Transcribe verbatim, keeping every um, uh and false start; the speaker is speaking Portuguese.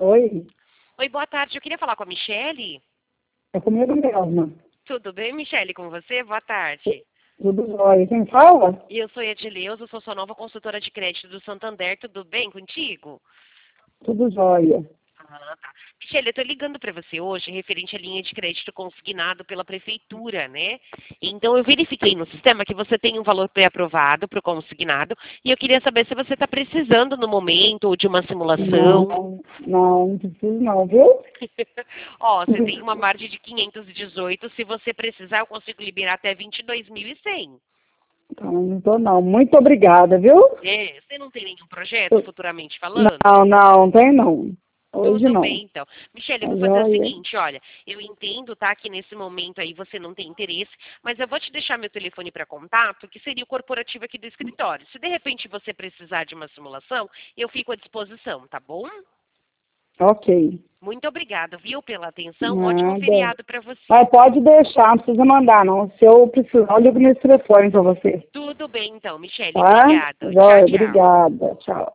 Oi, Oi, boa tarde. Eu queria falar com a Michele. é comigo mesmo. Tudo bem, Michele, com você? Boa tarde. Tudo jóia. Quem fala? Eu sou a Edileuza, sou sua nova consultora de crédito do Santander. Tudo bem contigo? Tudo jóia. Ah, tá. Michele, eu tô ligando para você hoje referente à linha de crédito consignado pela prefeitura, né? Então, eu verifiquei no sistema que você tem um valor pré-aprovado para o consignado e eu queria saber se você está precisando no momento ou de uma simulação. Não, não, não preciso não, viu? Ó, você tem uma margem de quinhentos e dezoito. Se você precisar, eu consigo liberar até vinte e dois mil e cem. Não, não tô não. Muito obrigada, viu? É, você não tem nenhum projeto futuramente falando? Não, não, tem não. Hoje Tudo não. bem, então. Michele, eu Tá vou fazer o jóia. seguinte, olha, eu entendo, tá, que nesse momento aí você não tem interesse, mas eu vou te deixar meu telefone para contato, que seria o corporativo aqui do escritório. Se de repente você precisar de uma simulação, eu fico à disposição, tá bom? Ok. Muito obrigada, viu, pela atenção. Ótimo Nada. feriado para você. Mas pode deixar, não precisa mandar não. Se eu precisar, eu ligo nesse telefone pra você. Tudo bem, então, Michele. Tá? Obrigado. Tchau, Jóia, tchau. obrigada. Tchau.